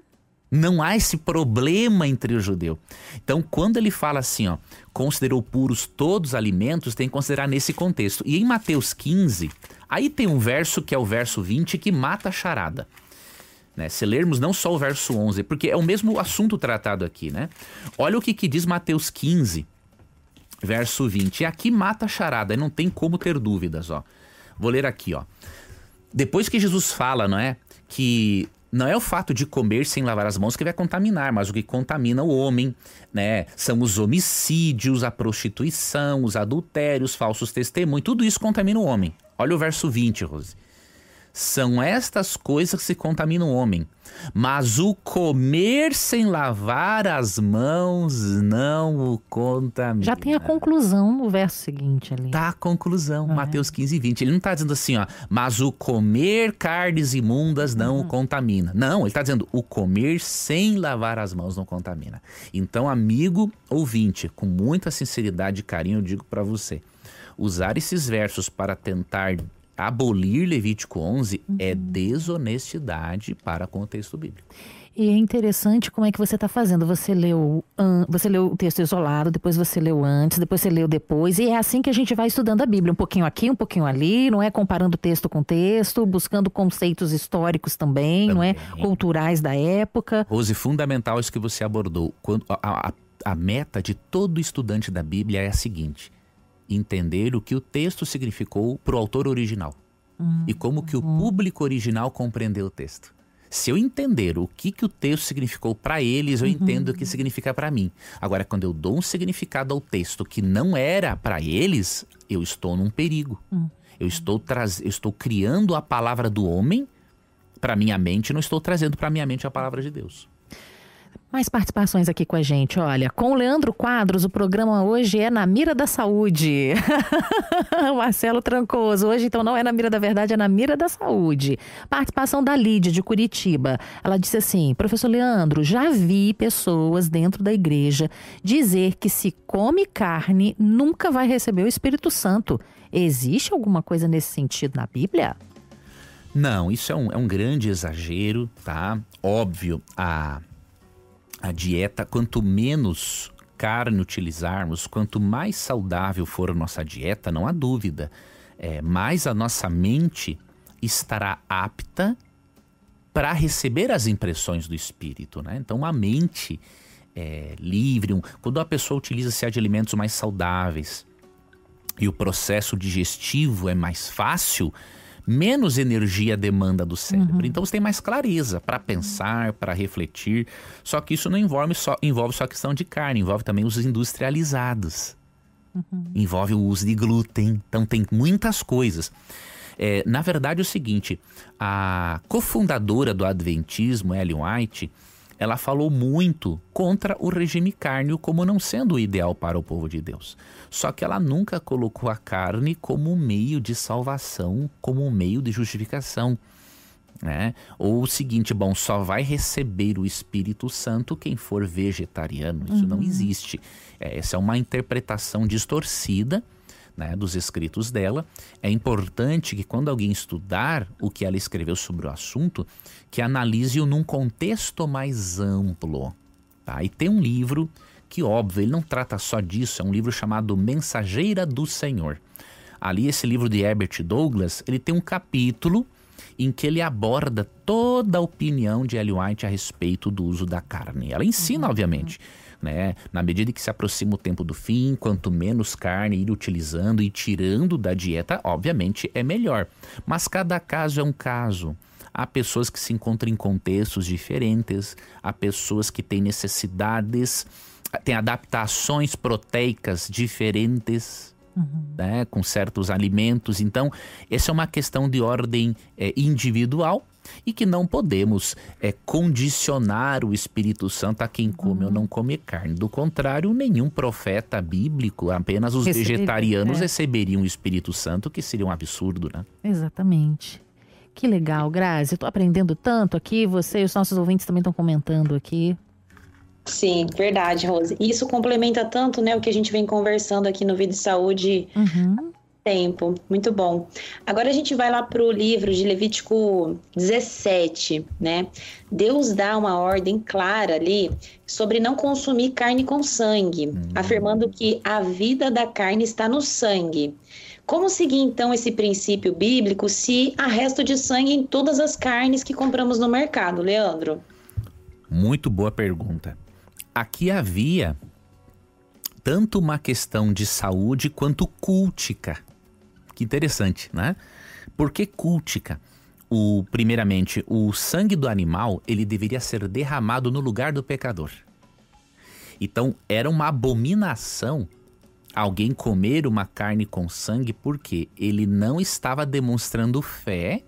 Não há esse problema entre o judeu. Então, quando ele fala assim, ó, considerou puros todos os alimentos, tem que considerar nesse contexto. E em Mateus 15, aí tem um verso que é o verso 20 que mata a charada. Né? Se lermos não só o verso 11, porque é o mesmo assunto tratado aqui, né? Olha o que diz Mateus 15, verso 20. E aqui mata a charada, não tem como ter dúvidas, ó. Vou ler aqui, ó. Depois que Jesus fala, não é? Que não é o fato de comer sem lavar as mãos que vai contaminar, mas o que contamina o homem, né? São os homicídios, a prostituição, os adultérios, falsos testemunhos, tudo isso contamina o homem. Olha o verso 20, Rose. São estas coisas que se contaminam o homem, mas o comer sem lavar as mãos não o contamina. Já tem a conclusão no verso seguinte ali. Tá a conclusão, Mateus 15, 20. Ele não tá dizendo assim, ó, mas o comer carnes imundas não o contamina. Não, ele tá dizendo, o comer sem lavar as mãos não contamina. Então, amigo ouvinte, com muita sinceridade e carinho, eu digo pra você, usar esses versos para tentar abolir Levítico 11 é desonestidade para com o texto bíblico. E é interessante como é que você está fazendo. Você leu o texto isolado, depois você leu antes, depois você leu depois. E é assim que a gente vai estudando a Bíblia. Um pouquinho aqui, um pouquinho ali, não é? Comparando texto com texto, buscando conceitos históricos também, não é? Culturais da época. Rose, fundamental isso que você abordou. A meta de todo estudante da Bíblia é a seguinte: entender o que o texto significou para o autor original e como que o público original compreendeu o texto. Se eu entender o que o texto significou para eles, eu entendo o que significa para mim. Agora, quando eu dou um significado ao texto que não era para eles, eu estou num perigo. Eu estou criando a palavra do homem para minha mente, não estou trazendo para minha mente a palavra de Deus. Mais participações aqui com a gente, olha. Com o Leandro Quadros, o programa hoje é na mira da saúde. O Marcelo Trancoso, hoje então não é na mira da verdade, é na mira da saúde. Participação da Lídia, de Curitiba. Ela disse assim, professor Leandro, já vi pessoas dentro da igreja dizer que se come carne, nunca vai receber o Espírito Santo. Existe alguma coisa nesse sentido na Bíblia? Não, isso é um grande exagero, tá? Óbvio, a dieta, quanto menos carne utilizarmos, quanto mais saudável for a nossa dieta, não há dúvida, mais a nossa mente estará apta para receber as impressões do Espírito, né? Então, a mente livre, quando a pessoa utiliza-se de alimentos mais saudáveis e o processo digestivo é mais fácil, menos energia demanda do cérebro. Então você tem mais clareza para pensar, para refletir. Só que isso não envolve só a questão de carne, envolve também os industrializados. Envolve o uso de glúten. Então tem muitas coisas. Na verdade é o seguinte, a cofundadora do Adventismo, Ellen White, ela falou muito contra o regime cárneo como não sendo o ideal para o povo de Deus. Só que ela nunca colocou a carne como um meio de salvação, como um meio de justificação, né? Ou o seguinte, só vai receber o Espírito Santo quem for vegetariano. Isso não existe. Essa é uma interpretação distorcida, né, dos escritos dela. É importante que quando alguém estudar o que ela escreveu sobre o assunto, que analise-o num contexto mais amplo, tá? E tem um livro que, óbvio, ele não trata só disso, é um livro chamado Mensageira do Senhor. Ali, esse livro de Herbert Douglas, ele tem um capítulo em que ele aborda toda a opinião de Ellen White a respeito do uso da carne. Ela ensina, obviamente, né? Na medida que se aproxima o tempo do fim, quanto menos carne ir utilizando e tirando da dieta, obviamente é melhor. Mas cada caso é um caso. Há pessoas que se encontram em contextos diferentes, há pessoas que têm necessidades, têm adaptações proteicas diferentes, né, com certos alimentos. Então, essa é uma questão de ordem individual e que não podemos condicionar o Espírito Santo a quem come ou não come carne. Do contrário, nenhum profeta bíblico, apenas os vegetarianos receberiam o Espírito Santo, que seria um absurdo, né? Exatamente. Que legal, Grazi. Eu tô aprendendo tanto aqui, você e os nossos ouvintes também estão comentando aqui. Sim, verdade, Rose. Isso complementa tanto, né, o que a gente vem conversando aqui no Vida e Saúde há tempo. Muito bom. Agora a gente vai lá para o livro de Levítico 17, né? Deus dá uma ordem clara ali sobre não consumir carne com sangue, afirmando que a vida da carne está no sangue. Como seguir, então, esse princípio bíblico se há resto de sangue em todas as carnes que compramos no mercado, Leandro? Muito boa pergunta. Aqui havia tanto uma questão de saúde quanto cultica. Que interessante, né? Por que cultica? Primeiramente, o sangue do animal, ele deveria ser derramado no lugar do pecador. Então, era uma abominação alguém comer uma carne com sangue, porque ele não estava demonstrando fé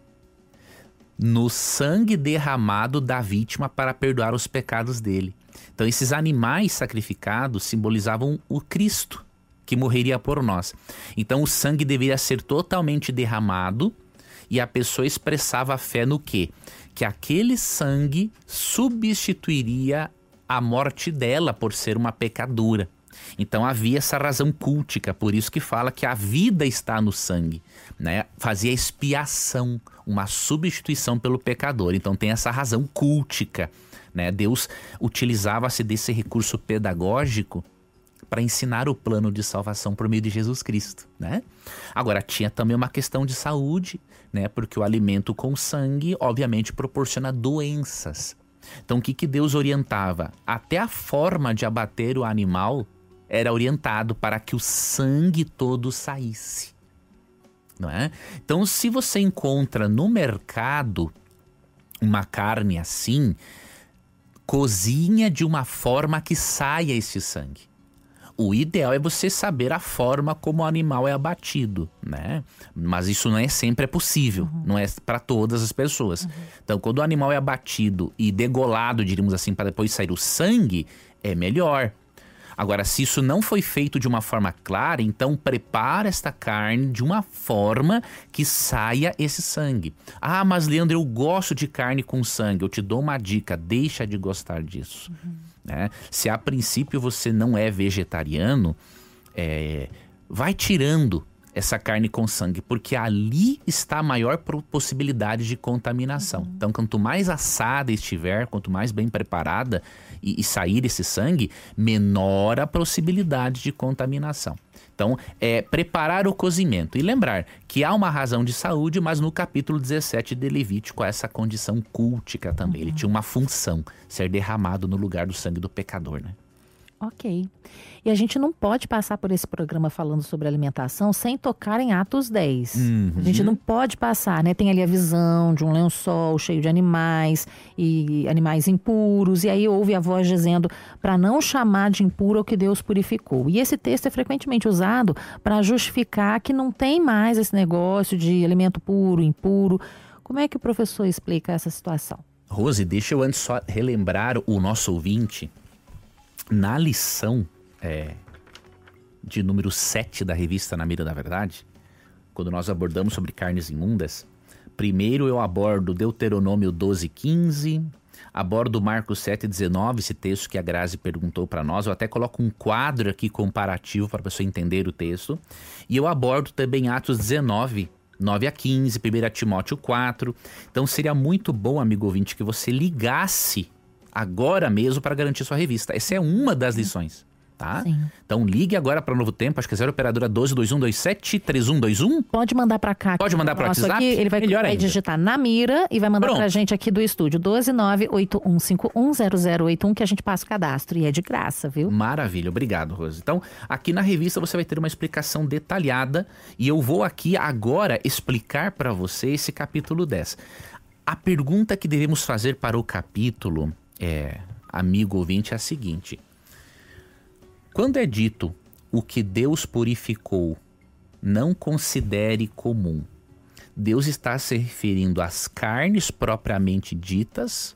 no sangue derramado da vítima para perdoar os pecados dele. Então, esses animais sacrificados simbolizavam o Cristo, que morreria por nós. Então, o sangue deveria ser totalmente derramado. E a pessoa expressava a fé no quê? Que aquele sangue substituiria a morte dela por ser uma pecadora. Então havia essa razão cultica, por isso que fala que a vida está no sangue, né? Fazia expiação, uma substituição pelo pecador. Então tem essa razão cultica, né? Deus utilizava-se desse recurso pedagógico para ensinar o plano de salvação por meio de Jesus Cristo, né? Agora, tinha também uma questão de saúde, né? Porque o alimento com sangue, obviamente, proporciona doenças. Então, o que Deus orientava? Até a forma de abater o animal era orientado para que o sangue todo saísse, não é? Então, se você encontra no mercado uma carne assim, cozinha de uma forma que saia esse sangue. O ideal é você saber a forma como o animal é abatido, né? Mas isso não é sempre possível, não é para todas as pessoas. Então, quando o animal é abatido e degolado, diríamos assim, para depois sair o sangue, é melhor. Agora, se isso não foi feito de uma forma clara, então prepara esta carne de uma forma que saia esse sangue. Ah, mas Leandro, eu gosto de carne com sangue. Eu te dou uma dica, deixa de gostar disso. Né? Se a princípio você não é vegetariano, vai tirando essa carne com sangue, porque ali está a maior possibilidade de contaminação. Então, quanto mais assada estiver, quanto mais bem preparada e sair esse sangue, menor a possibilidade de contaminação. Então, preparar o cozimento. E lembrar que há uma razão de saúde, mas no capítulo 17 de Levítico há essa condição cultica também. Ele tinha uma função, ser derramado no lugar do sangue do pecador, né? Ok. E a gente não pode passar por esse programa falando sobre alimentação sem tocar em Atos 10. A gente não pode passar, né? Tem ali a visão de um lençol cheio de animais e animais impuros. E aí ouve a voz dizendo para não chamar de impuro o que Deus purificou. E esse texto é frequentemente usado para justificar que não tem mais esse negócio de alimento puro, impuro. Como é que o professor explica essa situação? Rose, deixa eu antes só relembrar o nosso ouvinte. Na lição de número 7 da revista Na Mira da Verdade, quando nós abordamos sobre carnes imundas, primeiro eu abordo Deuteronômio 12:15, abordo Marcos 7:19, esse texto que a Grazi perguntou para nós. Eu até coloco um quadro aqui comparativo para a pessoa entender o texto. E eu abordo também Atos 19, 9-15, 1 Timóteo 4. Então seria muito bom, amigo ouvinte, que você ligasse agora mesmo para garantir sua revista. Essa é uma das lições, tá? Sim. Então ligue agora para o Novo Tempo, acho que é 0 operadora 1221273121. Pode mandar para cá. Pode mandar para o WhatsApp? Aqui, ele vai digitar na mira e vai mandar para a gente aqui do estúdio 12981510081 que a gente passa o cadastro e é de graça, viu? Maravilha, obrigado, Rose. Então aqui na revista você vai ter uma explicação detalhada e eu vou aqui agora explicar para você esse capítulo 10. A pergunta que devemos fazer para o capítulo, amigo ouvinte, é a seguinte: quando é dito o que Deus purificou, não considere comum, Deus está se referindo às carnes propriamente ditas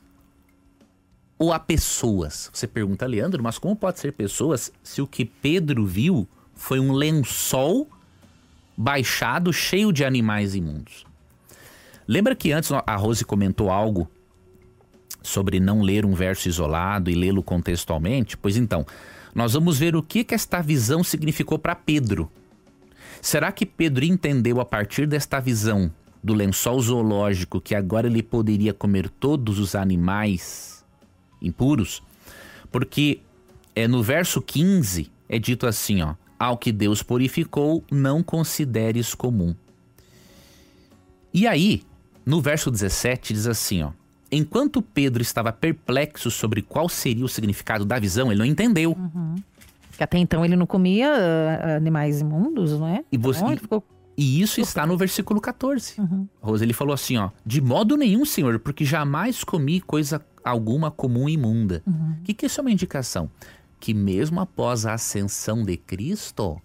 ou a pessoas? Você pergunta, Leandro, mas como pode ser pessoas se o que Pedro viu foi um lençol baixado cheio de animais imundos? Lembra que antes a Rose comentou algo sobre não ler um verso isolado e lê-lo contextualmente? Pois então, nós vamos ver o que esta visão significou para Pedro. Será que Pedro entendeu a partir desta visão do lençol zoológico que agora ele poderia comer todos os animais impuros? Porque no verso 15 é dito assim, ó: ao que Deus purificou, não consideres comum. E aí, no verso 17 diz assim, ó: enquanto Pedro estava perplexo sobre qual seria o significado da visão, ele não entendeu. Porque até então ele não comia animais imundos, não é? E você... Então, ele ficou E isso está no versículo 14. Rosa, ele falou assim, ó: de modo nenhum, Senhor, porque jamais comi coisa alguma comum e imunda. O que isso é uma indicação? Que mesmo após a ascensão de Cristo,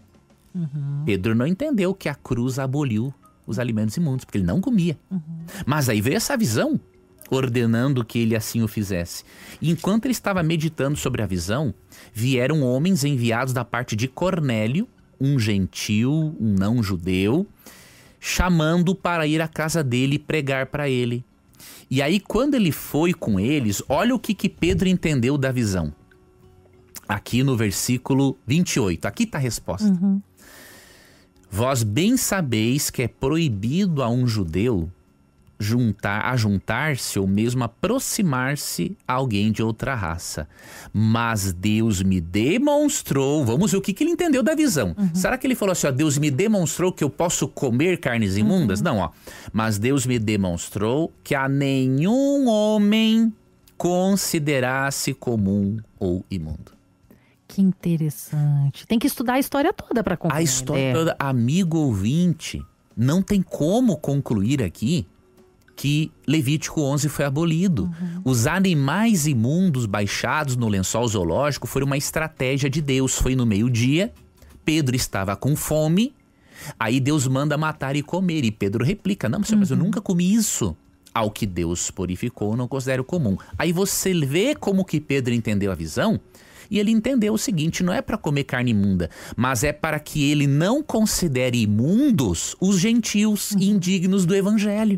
Pedro não entendeu que a cruz aboliu os alimentos imundos, porque ele não comia. Mas aí veio essa visão, ordenando que ele assim o fizesse. E enquanto ele estava meditando sobre a visão, vieram homens enviados da parte de Cornélio, um gentil, um não-judeu, chamando para ir à casa dele e pregar para ele. E aí, quando ele foi com eles, olha o que Pedro entendeu da visão. Aqui no versículo 28, aqui está a resposta. Vós bem sabeis que é proibido a um judeu juntar-se ou mesmo aproximar-se a alguém de outra raça. Mas Deus me demonstrou... Vamos ver o que ele entendeu da visão. Será que ele falou assim, ó, Deus me demonstrou que eu posso comer carnes imundas? Não, ó. Mas Deus me demonstrou que a nenhum homem considerasse comum ou imundo. Que interessante. Tem que estudar a história toda para compreender. A história toda, amigo ouvinte, não tem como concluir aqui que Levítico 11 foi abolido. Os animais imundos baixados no lençol zoológico foi uma estratégia de Deus. Foi no meio-dia, Pedro estava com fome, aí Deus manda matar e comer. E Pedro replica, não, senhor, mas eu nunca comi isso. Ao que Deus purificou, eu não considero comum. Aí você vê como que Pedro entendeu a visão, e ele entendeu o seguinte, não é para comer carne imunda, mas é para que ele não considere imundos os gentios indignos do evangelho.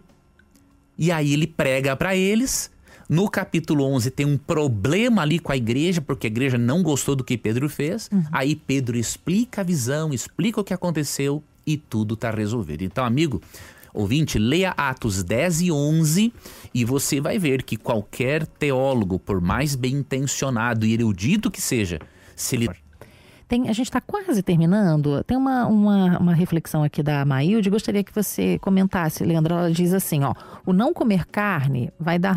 E aí ele prega para eles. No capítulo 11 tem um problema ali com a igreja, porque a igreja não gostou do que Pedro fez. Aí Pedro explica a visão, explica o que aconteceu e tudo está resolvido. Então, amigo ouvinte, leia Atos 10 e 11 e você vai ver que qualquer teólogo, por mais bem intencionado e erudito que seja, se ele... A gente está quase terminando. Tem uma reflexão aqui da Maílde. Gostaria que você comentasse, Leandro. Ela diz assim, ó: o não comer carne vai dar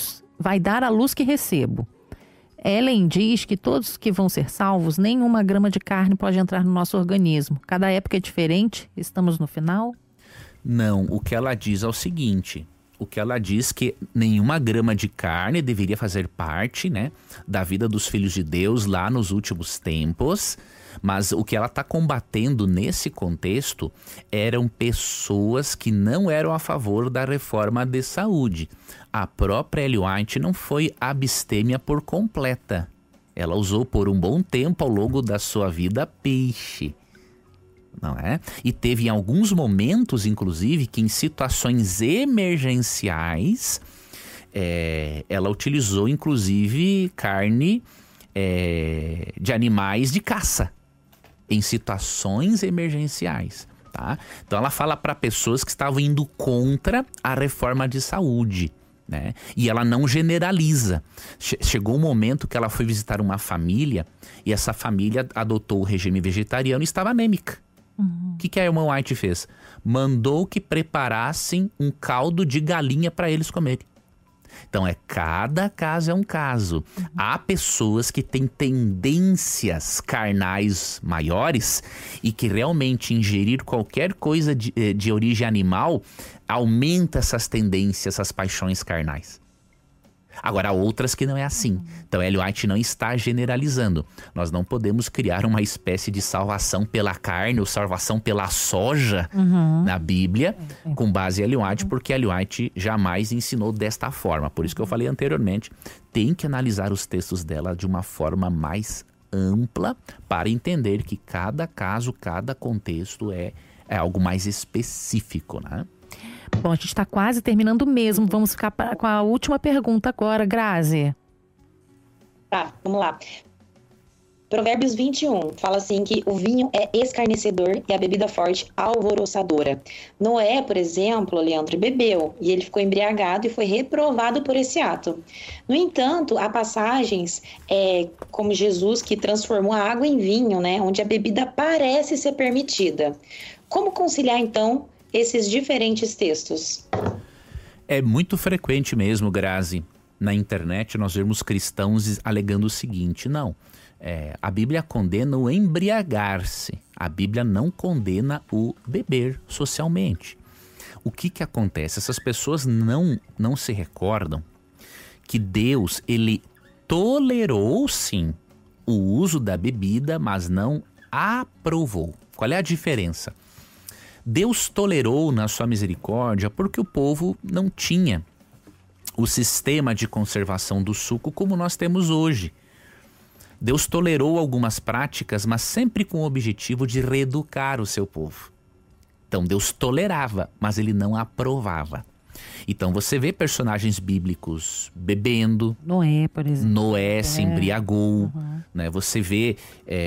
a luz que recebo. Ellen diz que todos que vão ser salvos, nenhuma grama de carne pode entrar no nosso organismo. Cada época é diferente. Estamos no final? Não, o que ela diz é o seguinte... O que ela diz que nenhuma grama de carne deveria fazer parte, né, da vida dos filhos de Deus lá nos últimos tempos. Mas o que ela está combatendo nesse contexto eram pessoas que não eram a favor da reforma de saúde. A própria Ellen White não foi abstêmia por completa. Ela usou por um bom tempo ao longo da sua vida peixe. Não é? E teve em alguns momentos, inclusive, que em situações emergenciais, ela utilizou, inclusive, carne de animais de caça, em situações emergenciais. Tá? Então ela fala para pessoas que estavam indo contra a reforma de saúde. Né? E ela não generaliza. Chegou um momento que ela foi visitar uma família e essa família adotou o regime vegetariano e estava anêmica. O que a irmã White fez? Mandou que preparassem um caldo de galinha para eles comerem. Então cada caso é um caso. Há pessoas que têm tendências carnais maiores e que realmente ingerir qualquer coisa de origem animal aumenta essas tendências, essas paixões carnais. Agora, há outras que não é assim. Então, Ellen White não está generalizando. Nós não podemos criar uma espécie de salvação pela carne ou salvação pela soja na Bíblia, com base em Ellen White, porque Ellen White jamais ensinou desta forma. Por isso que eu falei anteriormente, tem que analisar os textos dela de uma forma mais ampla para entender que cada caso, cada contexto é algo mais específico, né? Bom, a gente está quase terminando mesmo. Vamos ficar com a última pergunta agora, Grazi. Tá, vamos lá. Provérbios 21 fala assim que o vinho é escarnecedor e a bebida forte alvoroçadora. Noé, por exemplo, Leandro, bebeu e ele ficou embriagado e foi reprovado por esse ato. No entanto, há passagens como Jesus que transformou a água em vinho, né, onde a bebida parece ser permitida. Como conciliar, então, esses diferentes textos? É muito frequente mesmo, Grazi, na internet nós vemos cristãos alegando o seguinte: não, a Bíblia condena o embriagar-se, A Bíblia não condena o beber socialmente. O que acontece? Essas pessoas não se recordam que Deus, ele tolerou sim o uso da bebida, mas não aprovou. Qual é a diferença? Deus tolerou na sua misericórdia porque o povo não tinha o sistema de conservação do suco como nós temos hoje. Deus tolerou algumas práticas, mas sempre com o objetivo de reeducar o seu povo. Então Deus tolerava, mas ele não aprovava. Então você vê personagens bíblicos bebendo. Noé, por exemplo. Noé se embriagou. Né? Você vê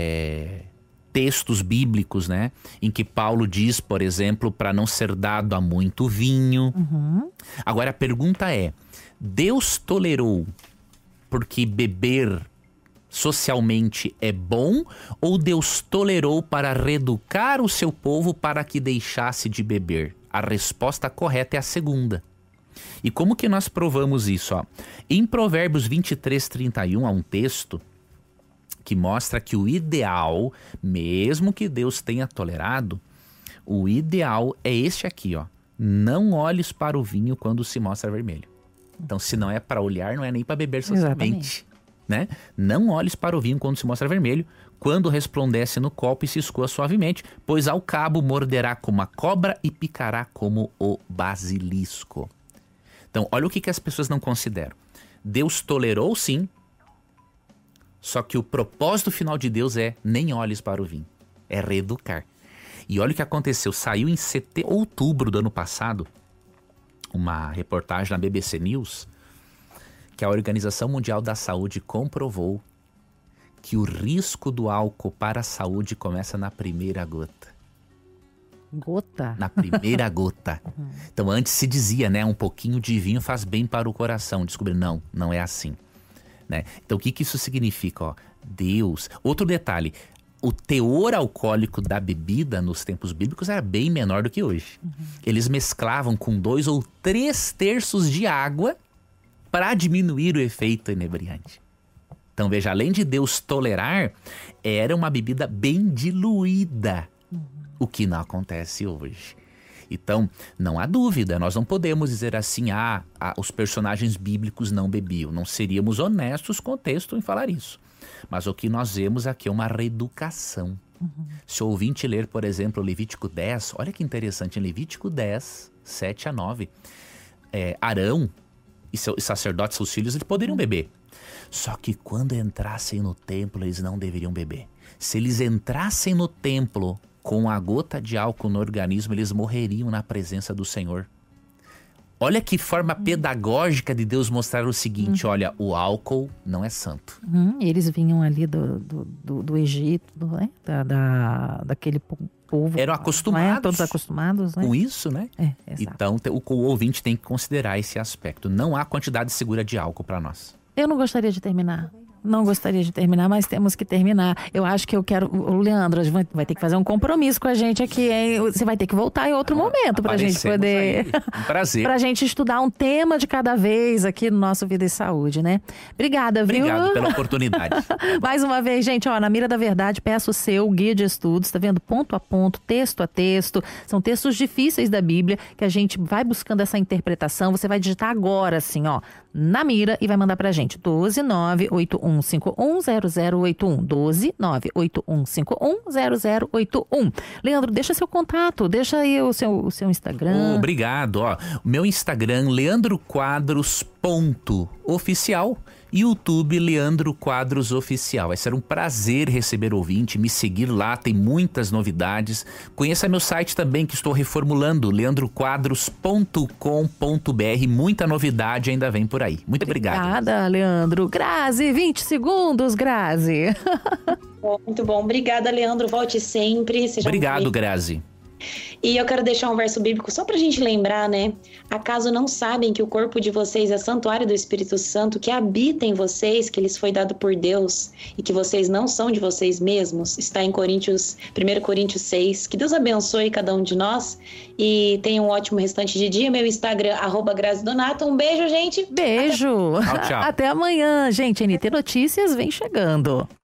textos bíblicos, né, em que Paulo diz, por exemplo, para não ser dado a muito vinho. Agora a pergunta é, Deus tolerou porque beber socialmente é bom, ou Deus tolerou para reeducar o seu povo para que deixasse de beber? A resposta correta é a segunda. E como que nós provamos isso? Em Provérbios 23:31 há um texto que mostra que o ideal, mesmo que Deus tenha tolerado, o ideal é este aqui, não olhes para o vinho quando se mostra vermelho. Então, se não é para olhar, não é nem para beber socialmente. Né? Não olhes para o vinho quando se mostra vermelho, quando resplandece no copo e se escoa suavemente, pois ao cabo morderá como a cobra e picará como o basilisco. Então, olha o que as pessoas não consideram. Deus tolerou sim, só que o propósito final de Deus é nem olhes para o vinho, é reeducar. E olha o que aconteceu, saiu em outubro do ano passado, uma reportagem na BBC News, que a Organização Mundial da Saúde comprovou que o risco do álcool para a saúde começa na primeira gota. Gota? Na primeira gota. Então antes se dizia, né, um pouquinho de vinho faz bem para o coração. Descobriram, não é assim. Né? Então o que isso significa? Deus... Outro detalhe, o teor alcoólico da bebida nos tempos bíblicos era bem menor do que hoje. Eles mesclavam com 2 ou 3 terços de água para diminuir o efeito inebriante. Então veja, além de Deus tolerar, era uma bebida bem diluída, o que não acontece hoje. Então, não há dúvida, nós não podemos dizer assim, os personagens bíblicos não bebiam. Não seríamos honestos com o texto em falar isso. Mas o que nós vemos aqui é uma reeducação. Se o ouvinte ler, por exemplo, Levítico 10, olha que interessante, em Levítico 10, 7-9, Arão e sacerdotes, seus filhos, eles poderiam beber. Só que quando entrassem no templo, eles não deveriam beber. Se eles entrassem no templo com a gota de álcool no organismo, eles morreriam na presença do Senhor. Olha que forma pedagógica de Deus mostrar o seguinte, olha, o álcool não é santo. Eles vinham ali do Egito, né? daquele povo. Eram acostumados. Todos acostumados, né? Com isso, né? Então o ouvinte tem que considerar esse aspecto. Não há quantidade segura de álcool para nós. Eu não gostaria de terminar. Não gostaria de terminar, mas temos que terminar. Eu acho que eu quero... O Leandro vai ter que fazer um compromisso com a gente aqui, hein? Você vai ter que voltar em outro momento pra gente poder... Um prazer. Pra gente estudar um tema de cada vez aqui no nosso Vida e Saúde, né? Obrigada, viu? Obrigado pela oportunidade. Mais uma vez, gente, na Mira da Verdade, peço o seu guia de estudos, tá vendo? Ponto a ponto, texto a texto. São textos difíceis da Bíblia que a gente vai buscando essa interpretação. Você vai digitar agora, assim, na mira e vai mandar pra gente. 12981510081. 12981510081. Leandro, deixa seu contato, deixa aí o seu Instagram. Obrigado. O meu Instagram, leandroquadros.oficial. YouTube Leandro Quadros Oficial. Vai ser um prazer receber o ouvinte, me seguir lá, tem muitas novidades. Conheça meu site também que estou reformulando, leandroquadros.com.br. Muita novidade ainda vem por aí. Muito obrigado. Obrigada, Leandro. Grazi, 20 segundos, Grazi. Muito bom. Obrigada, Leandro. Volte sempre. Obrigado, Grazi. E eu quero deixar um verso bíblico só pra gente lembrar, né? Acaso não sabem que o corpo de vocês é santuário do Espírito Santo, que habita em vocês, que lhes foi dado por Deus, e que vocês não são de vocês mesmos? Está em 1 Coríntios 6. Que Deus abençoe cada um de nós e tenha um ótimo restante de dia. Meu Instagram, @GraziDonato. Um beijo, gente. Beijo. Tchau. Até amanhã, gente. NT Notícias vem chegando.